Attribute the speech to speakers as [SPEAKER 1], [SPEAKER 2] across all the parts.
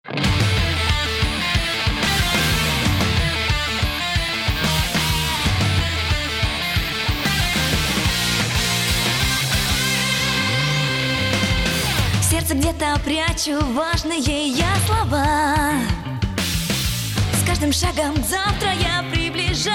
[SPEAKER 1] В сердце где-то прячу важные я слова. С каждым шагом к завтра я приближаюсь.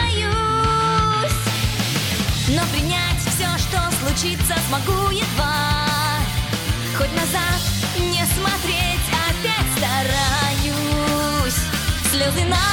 [SPEAKER 1] Но принять все, что случится, смогу едва. Хоть назад не смотреть, опять стараюсь. Слезы на